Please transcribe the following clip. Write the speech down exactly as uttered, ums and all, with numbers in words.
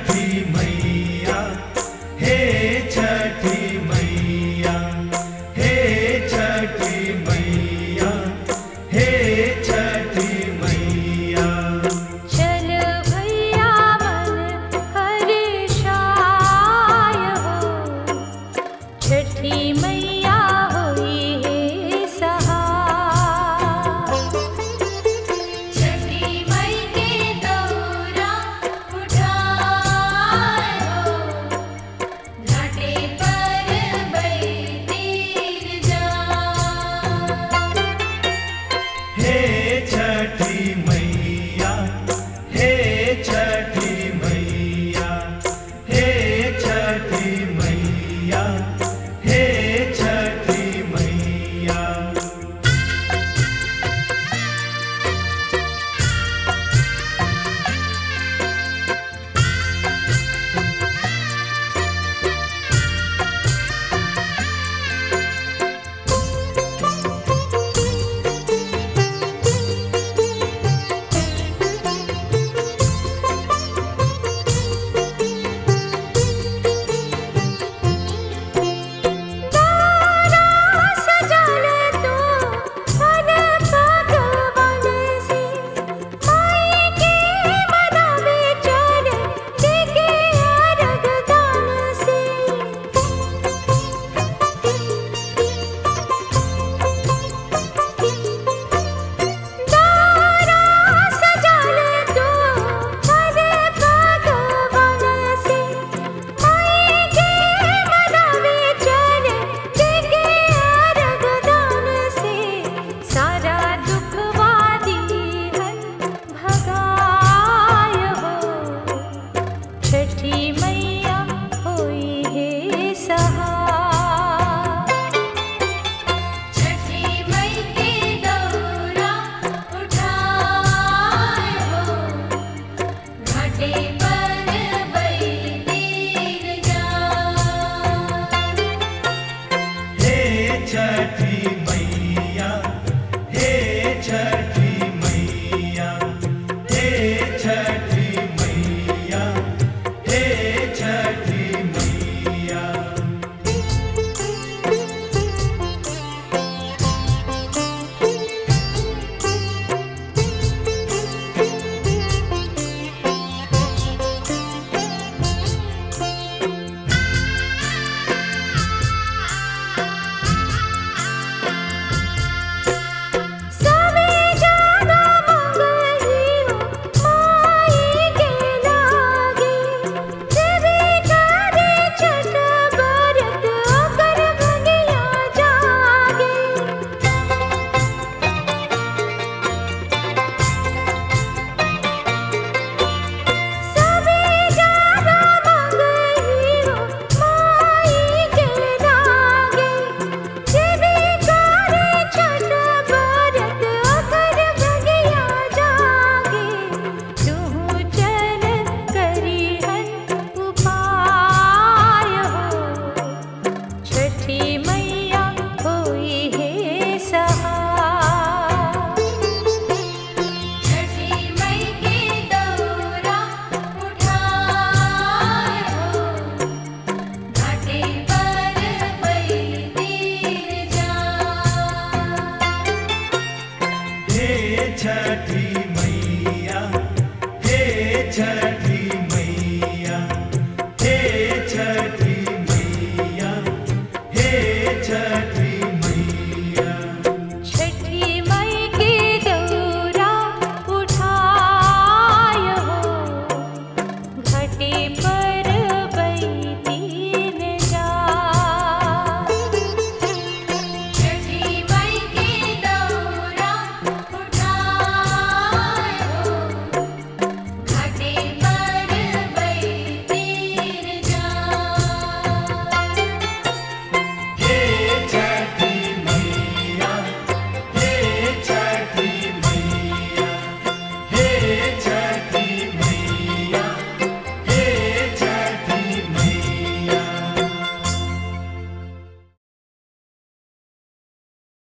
छठी मैया, हे छठी मैया, हे छठी मैया, हे छठी मैया। चल भैया मन हर्षाय हो, छठी मैया हुई है सहाय। छठी मई के दौरा उठाए हो, घाटे पर बैठीर जाए। हे छठी मैया, हे छठी मैया, हे छठी मैया, हे छठी मैया। सजल तो मन भगवान से, माई के मनावे चले देके अर्घ दान से। दारा सजल तो मन भगवान से, माई के मनावे चले देके अर्घ दान से। सारा दुखवा दीहन भगाय हो, छठी मैया होई है सहाय। छठी मई के दौरा उठाए हो, घाटे पर बैठीर जाए। हे छठी मैया, हे छठी मैया, हे छठी मैया, हे छठी मैया। सबे जाना मंगही हो, माई के लागे। देवी करे छठ बरत, ओकर भगिया जागे। सबे जाना मंगही हो, माई के लागे। देवी करे छठ बरत, ओकर भगिया जागे। तू चल करिहन उपाय हो, छठी मैया होई है सहाय। छठी मई के दौरा उठाए हो, घाटे पर बैठीर जाए। हे छठी मैया, हे छठी